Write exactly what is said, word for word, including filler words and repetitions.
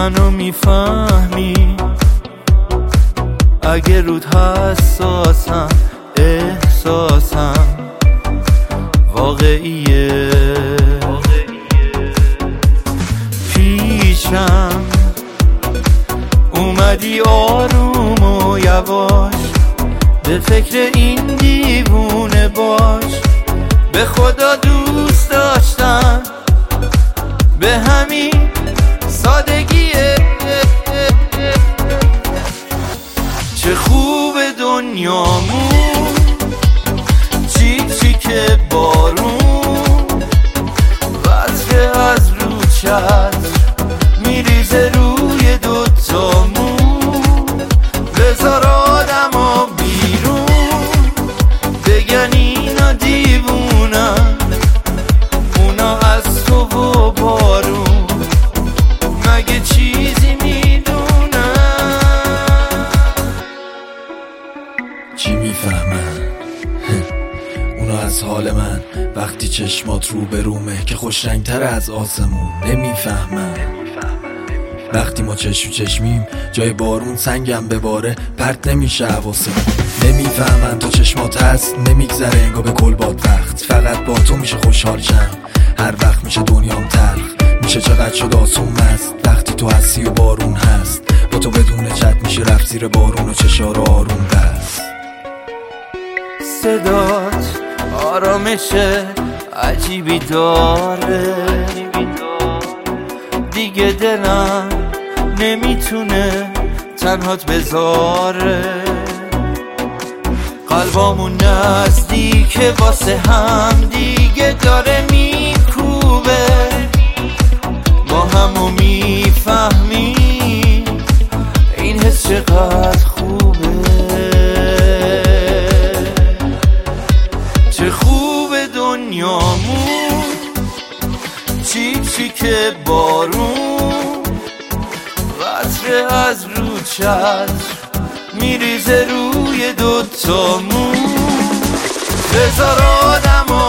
منو میفهمی اگه رود حساسم، احساسم واقعیه. پیشم اومدی آروم و یواش، به فکر این دیوونه باش. به خدا دوست داشتم به همین سادگیه. چه خوب دنیامون، چیک چیک بارون، وصفه از رو چشم میریزه روی دوتامون. بذار آدما بیرون بگن اینا دیوونن، اونا از تو و بارون مگه چیزی میدونن؟ چی میفهمن؟ اونا از حال من وقتی چشمات رو به رومه که خوش رنگتر از آسمون. نمیفهمن وقتی ما چشم چشمیم جای بارون سنگم بباره پرت نمیشه حواسمون. نمیفهمن تو چشمات هست نمیگذره انگار به کل باد وقت. فقط با تو میشه خوشحال شم، هر وقت میشه دنیام تلخ. میشه چقدر شد آسون است وقتی تو هستی و بارون هست. با تو بدون چت میشه رفت زیر بارون و چشار آروم بست. صدات آرامشه عجیبی داره، دیگه دلم نمیتونه تنهات بذاره. قلبامون نزدیکه واسه هم دیگه داره میکوبه. ما همو میفهمیم این حس چقدر خوبه. چه خوب دنیامون، چیک چیک بارون، وصفه از رو چشم میریزه روی دوتامون. بذار آدما